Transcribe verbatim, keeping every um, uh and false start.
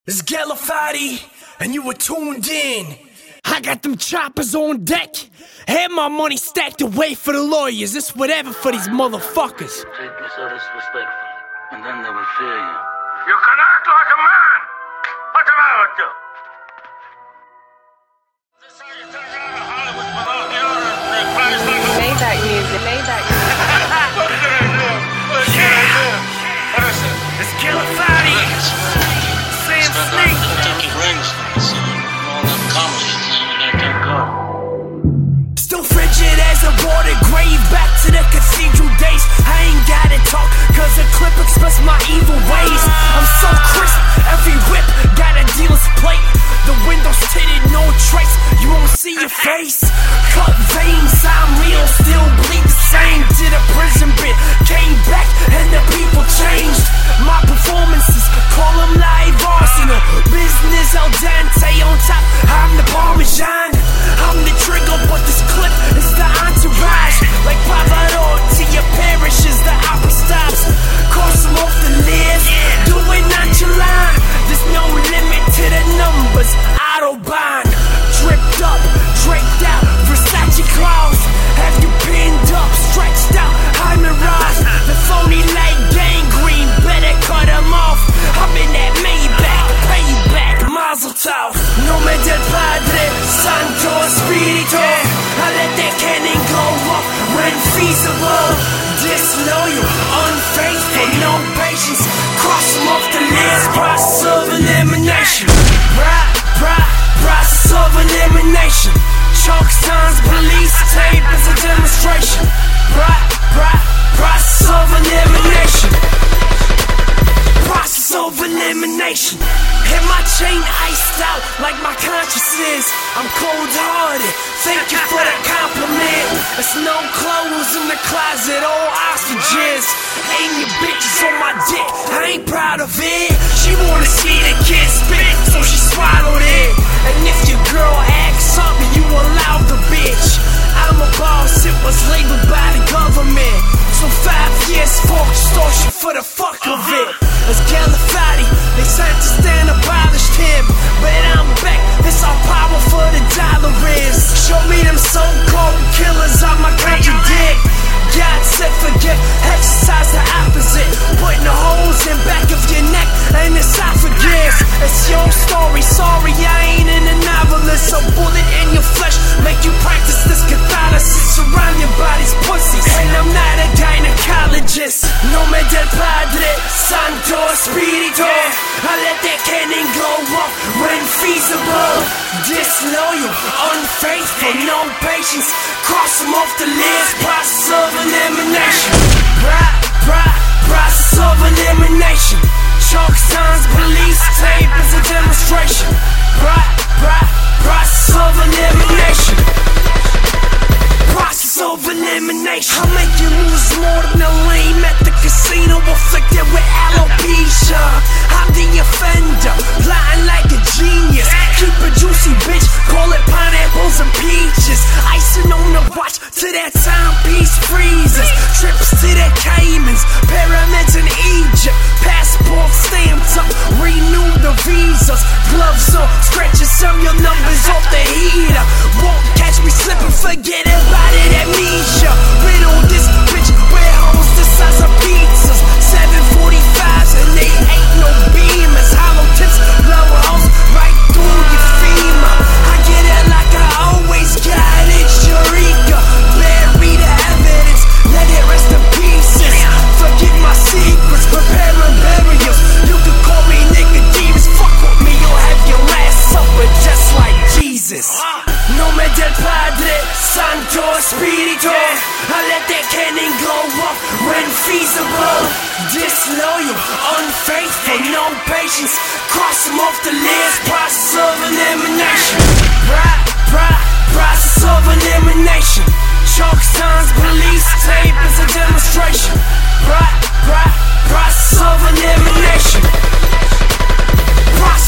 It's Gallifati, and you were tuned in. I got them choppers on deck. Had my money stacked away for the lawyers. It's whatever for these motherfuckers. Treat me so disrespectfully, and then they will fear you. You can act like a man! What's the matter with you? This is how you take out of Hollywood without the order. They place like a... Maybach music, Maybach music. What did I do? What did I do? What is it? It's Gallifati. Sam Snake. Kentucky rings from the sun. All them comedy. Let them go. Still frigid as a water grave. Back to the cathedral days. I ain't gotta talk, cause a clip express my evil ways. I'm so crisp, every whip got a dealer's plate. The windows tinted, no trace, you won't see your face. Cut veins, I'm real, still bleed the same. Did a prison bit, came back and the people changed. My performances, call them live arsenal. Business al dente on top, I'm the Parmesan. I'm the trigger, but this clip is the entourage. Like Pavarotti, your parish is the opera stops. Cross them off the list, do it nonchalant. There's no limit to the numbers. Autobahn, dripped up, draped out, Versace clothes. Have you pinned up, stretched out, Hyman Ross. The phony like gangrene, better cut them off. I'm in that Maybach, payback, Mazel Tov. Nome del Padre, Santo Espirito. I let that cannon go off when feasible. Disloyal, unfaithful, no patience. Cross them off the list, process of elimination. Right, right, process of elimination. Chalk signs, police tape is a demonstration. Right, right, process of elimination. Process of elimination. Hit my chain iced out like my conscience is. I'm cold-hearted, thank you for the compliment. There's no clothes in the closet, all ostriches. Ain't your bitches on my dick, I ain't proud of it. She wanna see the kid spit, so she swallowed it. And if your girl asks something, you allow the bitch. I'm a boss, it was labeled by the government. So five years for extortion for the fuck of it. It's Gallifati, they sent to stand abolished him. But I'm back, it's all power for the dollar is. Show me them so-called killers, I'ma contradict. God said forget, exercise the opposite. Putting the holes in back of your neck and esophagus. It's your story, sorry I ain't in a novelist. A bullet in your flesh, make you practice this catharsis. Surrounded by these pussies, and I'm not a gynecologist. Nome del Padre, Santo Espirito. I let that cannon go off when feasible. Disloyal, unfaithful, no patience. Cross them off the list, process of elimination. Right, right, process of elimination. Chalk signs, police tape is a demonstration. Right, right, process of elimination. Process of elimination. I make you lose more than a lame at the casino, afflicted with alopecia. I'm the offender, plotting like a genius. Keep a juicy bitch, call it pineapples and peaches. Icing on the watch till that timepiece freezes. Trips to the Caymans, pyramids in Egypt. Passport stamped up, renew the visas. Gloves on, scratching serial numbers off the heater. Won't catch me slipping, forget about it, amnesia. Riddle this bitch, wear holes the size of pizzas. seven forty-fives and they ain't no beamers. Hollow tips, blow holes right through your femur. I get it like I always got it, Eureka. Bury the evidence, let it rest in pieces. Forget my secrets, preparing burials. You can call me Nicodemus, fuck with me, you'll have your last supper just like Jesus. Nome del Padre, Santo Espirito. I let that cannon go off when feasible. Disloyal, unfaithful, no patience. Cross them off the list, process of elimination. Right, right, process of elimination. Chalk signs, police tape is a demonstration. Right, right, process of elimination. Process